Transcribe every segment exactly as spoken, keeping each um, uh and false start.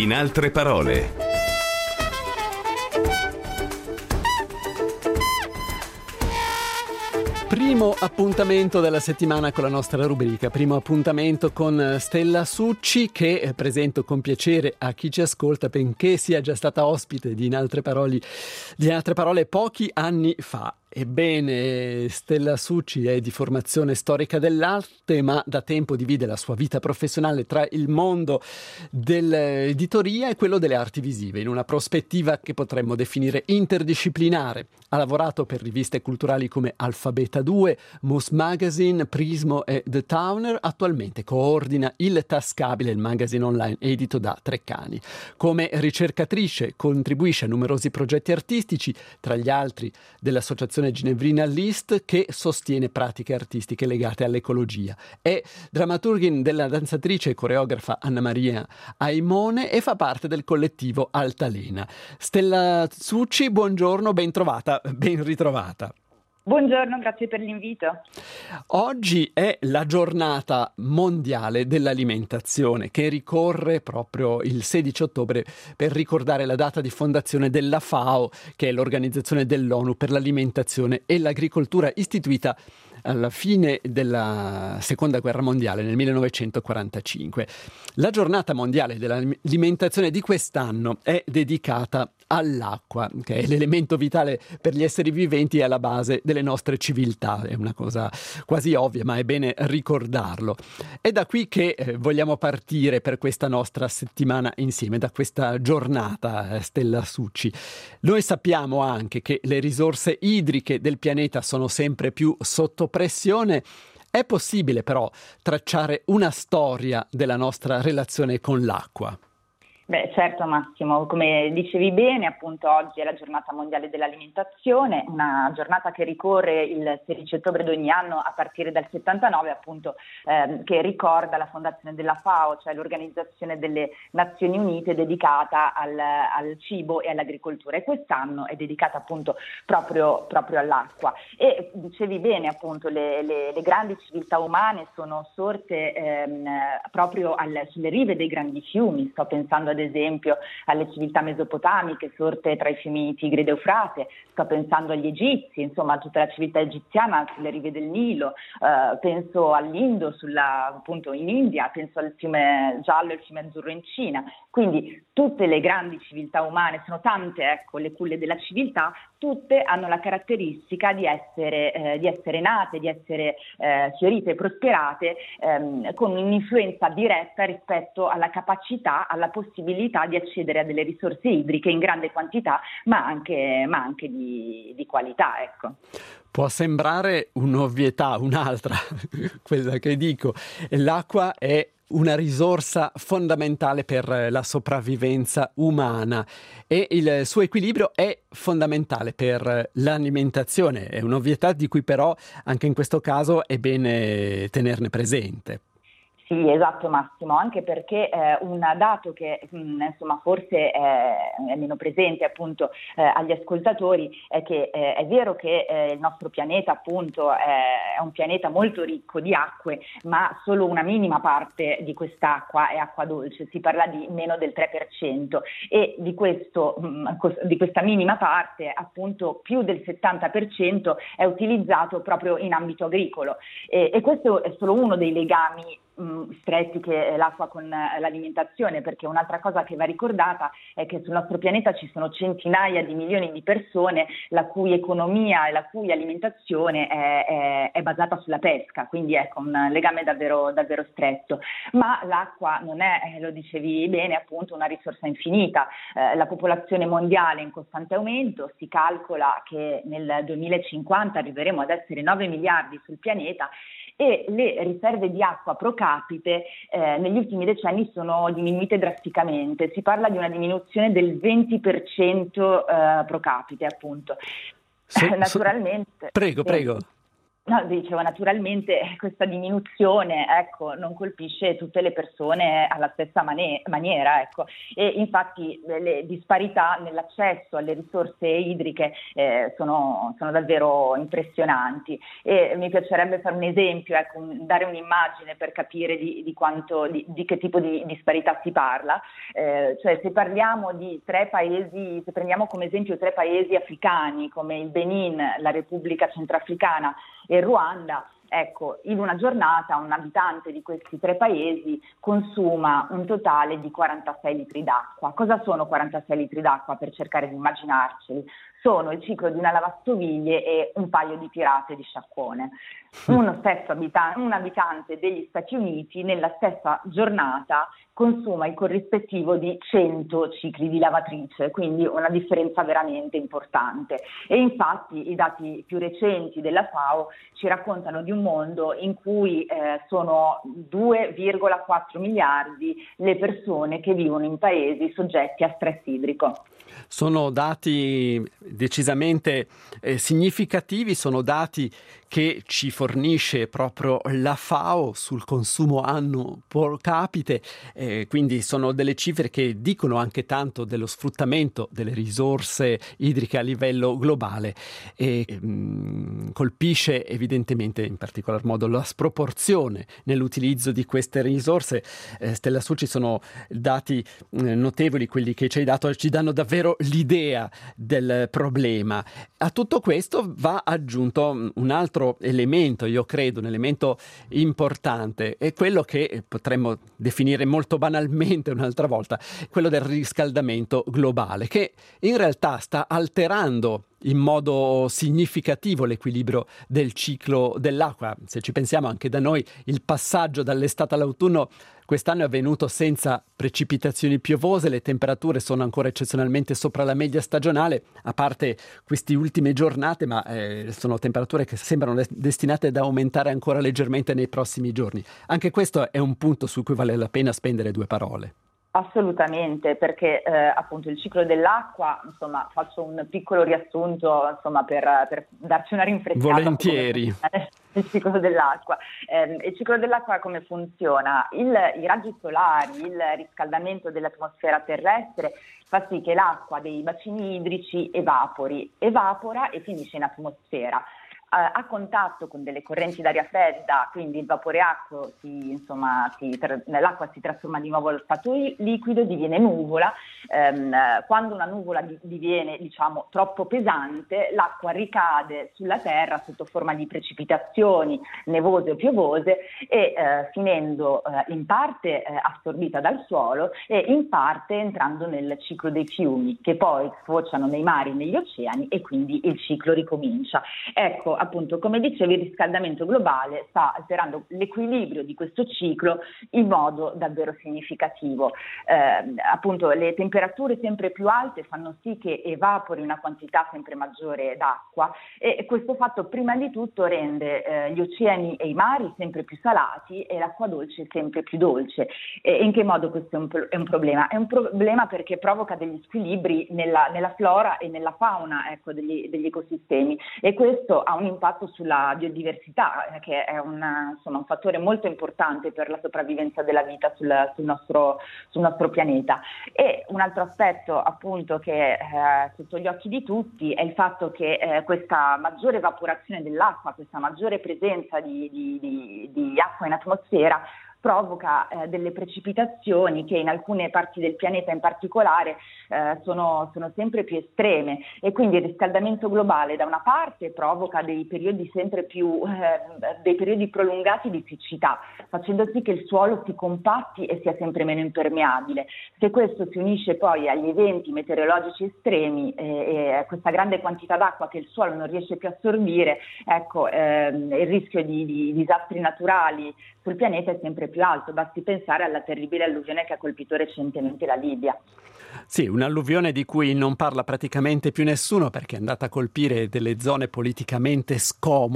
In altre parole. Primo appuntamento della settimana con la nostra rubrica, primo appuntamento con Stella Succi, che presento con piacere a chi ci ascolta, benché sia già stata ospite di In altre parole, di In altre parole pochi anni fa. Ebbene, Stella Succi è di formazione storica dell'arte, ma da tempo divide la sua vita professionale tra il mondo dell'editoria e quello delle arti visive, in una prospettiva che potremmo definire interdisciplinare. Ha lavorato per riviste culturali come Alfabeta due, Mus Magazine, Prismo e The Towner. Attualmente coordina il Tascabile, il magazine online edito da Treccani. Come ricercatrice contribuisce a numerosi progetti artistici, tra gli altri dell'associazione Ginevrina List, che sostiene pratiche artistiche legate all'ecologia. È drammaturgin della danzatrice e coreografa Anna Maria Aimone e fa parte del collettivo Altalena. Stella Succi, buongiorno, ben trovata, ben ritrovata. Buongiorno, grazie per l'invito. Oggi è la giornata mondiale dell'alimentazione, che ricorre proprio il sedici ottobre per ricordare la data di fondazione della FAO, che è l'Organizzazione dell'ONU per l'alimentazione e l'agricoltura, istituita alla fine della Seconda Guerra Mondiale nel millenovecentoquarantacinque. La giornata mondiale dell'alimentazione di quest'anno è dedicata all'acqua, che è l'elemento vitale per gli esseri viventi e alla base delle nostre civiltà. È una cosa quasi ovvia, ma è bene ricordarlo. È da qui che eh, vogliamo partire per questa nostra settimana insieme, da questa giornata, eh, Stella Succi. Noi sappiamo anche che le risorse idriche del pianeta sono sempre più sotto pressione. È possibile però tracciare una storia della nostra relazione con l'acqua? Beh, certo Massimo, come dicevi bene, appunto oggi è la giornata mondiale dell'alimentazione, una giornata che ricorre il sedici ottobre di ogni anno a partire dal settantanove, appunto, ehm, che ricorda la fondazione della FAO, cioè l'Organizzazione delle Nazioni Unite dedicata al, al cibo e all'agricoltura, e quest'anno è dedicata appunto proprio, proprio all'acqua. E dicevi bene, appunto, le, le, le grandi civiltà umane sono sorte ehm, proprio al, sulle rive dei grandi fiumi. Sto pensando ad esempio alle civiltà mesopotamiche sorte tra i fiumi Tigri ed Eufrate, sto pensando agli egizi, insomma a tutta la civiltà egiziana sulle rive del Nilo, eh, penso all'Indo, sulla, appunto in India, penso al fiume Giallo e il fiume Azzurro in Cina. Quindi tutte le grandi civiltà umane, sono tante, ecco, le culle della civiltà, tutte hanno la caratteristica di essere, eh, di essere nate, di essere eh, fiorite e prosperate ehm, con un'influenza diretta rispetto alla capacità, alla possibilità di accedere a delle risorse idriche in grande quantità, ma anche, ma anche di, di qualità, ecco. Può sembrare un'ovvietà, un'altra, quella che dico. L'acqua è una risorsa fondamentale per la sopravvivenza umana e il suo equilibrio è fondamentale per l'alimentazione. È un'ovvietà di cui però anche in questo caso è bene tenerne presente. Sì, esatto Massimo, anche perché eh, un dato che mh, insomma forse è, è meno presente appunto eh, agli ascoltatori è che eh, è vero che eh, il nostro pianeta appunto è, è un pianeta molto ricco di acque, ma solo una minima parte di quest'acqua è acqua dolce, si parla di meno del tre per cento, e di, questo, mh, di questa minima parte appunto più del settanta per cento è utilizzato proprio in ambito agricolo, e, e questo è solo uno dei legami stretti che è l'acqua con l'alimentazione, perché un'altra cosa che va ricordata è che sul nostro pianeta ci sono centinaia di milioni di persone la cui economia e la cui alimentazione è, è, è basata sulla pesca, quindi ecco un legame davvero, davvero stretto. Ma l'acqua non è, lo dicevi bene, appunto una risorsa infinita. Eh, la popolazione mondiale è in costante aumento, si calcola che nel duemilacinquanta arriveremo ad essere nove miliardi sul pianeta, e le riserve di acqua pro capite eh, negli ultimi decenni sono diminuite drasticamente. Si parla di una diminuzione del venti per cento eh, pro capite, appunto. So, Naturalmente. So, prego, sì. prego. No, dicevo, naturalmente questa diminuzione, ecco, non colpisce tutte le persone alla stessa mane- maniera, ecco. E infatti le disparità nell'accesso alle risorse idriche eh, sono, sono davvero impressionanti. E mi piacerebbe fare un esempio, ecco, un- dare un'immagine per capire di, di quanto, di, di che tipo di disparità si parla. Eh, cioè, se parliamo di tre paesi, se prendiamo come esempio tre paesi africani come il Benin, la Repubblica Centrafricana e Ruanda, ecco, in una giornata un abitante di questi tre paesi consuma un totale di quarantasei litri d'acqua. Cosa sono quarantasei litri d'acqua, per cercare di immaginarceli? Sono il ciclo di una lavastoviglie e un paio di pirate di sciacquone. Uno stesso abitante, un abitante degli Stati Uniti nella stessa giornata consuma il corrispettivo di cento cicli di lavatrice, quindi una differenza veramente importante. E infatti i dati più recenti della FAO ci raccontano di un mondo in cui eh, sono due virgola quattro miliardi le persone che vivono in paesi soggetti a stress idrico. Sono dati decisamente eh, significativi, sono dati che ci fornisce proprio la FAO sul consumo annuo pro capite, eh, quindi sono delle cifre che dicono anche tanto dello sfruttamento delle risorse idriche a livello globale e mh, colpisce evidentemente in particolar modo la sproporzione nell'utilizzo di queste risorse. Eh, Stella Succi, sono dati eh, notevoli quelli che ci hai dato, ci danno davvero l'idea del problema. A tutto questo va aggiunto un altro elemento, io credo, un elemento importante, è quello che potremmo definire molto banalmente un'altra volta, quello del riscaldamento globale, che in realtà sta alterando in modo significativo l'equilibrio del ciclo dell'acqua. Se ci pensiamo, anche da noi il passaggio dall'estate all'autunno quest'anno è avvenuto senza precipitazioni piovose, le temperature sono ancora eccezionalmente sopra la media stagionale, a parte queste ultime giornate, ma eh, sono temperature che sembrano destinate ad aumentare ancora leggermente nei prossimi giorni. Anche questo è un punto su cui vale la pena spendere due parole. Assolutamente, perché eh, appunto il ciclo dell'acqua, insomma, faccio un piccolo riassunto, insomma, per, per darci una rinfrescata. Volentieri. Il ciclo dell'acqua. Eh, il ciclo dell'acqua come funziona? Il, I raggi solari, il riscaldamento dell'atmosfera terrestre fa sì che l'acqua dei bacini idrici evapori, evapora e finisce in atmosfera. A contatto con delle correnti d'aria fredda, quindi il vapore acqueo, si, insomma, si, l'acqua si trasforma di nuovo allo stato liquido, diviene nuvola. Ehm, quando una nuvola diviene, diciamo, troppo pesante, l'acqua ricade sulla terra sotto forma di precipitazioni nevose o piovose e eh, finendo eh, in parte eh, assorbita dal suolo e in parte entrando nel ciclo dei fiumi, che poi sfociano nei mari, negli oceani, e quindi il ciclo ricomincia. Ecco, appunto, come dicevi, il riscaldamento globale sta alterando l'equilibrio di questo ciclo in modo davvero significativo. Eh, appunto, le temperature sempre più alte fanno sì che evapori una quantità sempre maggiore d'acqua e questo fatto prima di tutto rende eh, gli oceani e i mari sempre più salati e l'acqua dolce sempre più dolce. E in che modo questo è un, è un problema? È un problema perché provoca degli squilibri nella, nella flora e nella fauna, ecco, degli, degli ecosistemi, e questo ha un impatto sulla biodiversità, eh, che è una, insomma, un fattore molto importante per la sopravvivenza della vita sul, sul, nostro, sul nostro pianeta. E un altro aspetto, appunto, che è eh, sotto gli occhi di tutti è il fatto che eh, questa maggiore evaporazione dell'acqua, questa maggiore presenza di, di, di, di acqua in atmosfera provoca eh, delle precipitazioni che in alcune parti del pianeta in particolare eh, sono, sono sempre più estreme, e quindi il riscaldamento globale da una parte provoca dei periodi sempre più eh, dei periodi prolungati di siccità, facendo sì che il suolo si compatti e sia sempre meno impermeabile. Se questo si unisce poi agli eventi meteorologici estremi eh, e a questa grande quantità d'acqua che il suolo non riesce più a assorbire, ecco, ehm, il rischio di, di disastri naturali sul pianeta è sempre più alto. Basti pensare alla terribile alluvione che ha colpito recentemente la Libia. Sì, un'alluvione di cui non parla praticamente più nessuno perché è andata a colpire delle zone politicamente scomode,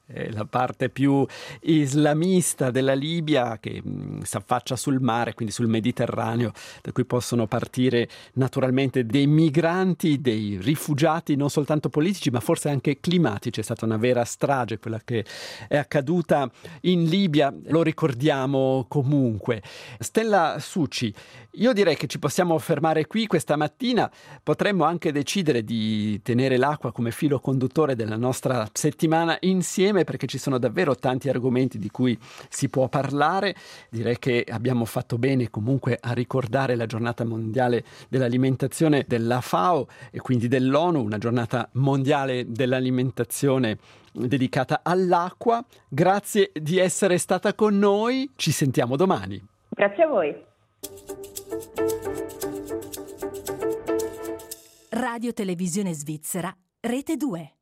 eh, la parte più islamista della Libia che si affaccia sul mare, quindi sul Mediterraneo, da cui possono partire naturalmente dei migranti, dei rifugiati non soltanto politici ma forse anche climatici. È stata una vera strage quella che è accaduta in Libia, lo ricordiamo comunque. Stella Succi, io direi che ci possiamo fermare qui questa mattina, potremmo anche decidere di tenere l'acqua come filo conduttore della nostra settimana insieme, perché ci sono davvero tanti argomenti di cui si può parlare. Direi che abbiamo fatto bene comunque a ricordare la giornata mondiale dell'alimentazione della FAO e quindi dell'ONU, una giornata mondiale dell'alimentazione dedicata all'acqua. Grazie di essere stata con noi, ci sentiamo domani. Grazie a voi. Radio Televisione Svizzera, Rete due.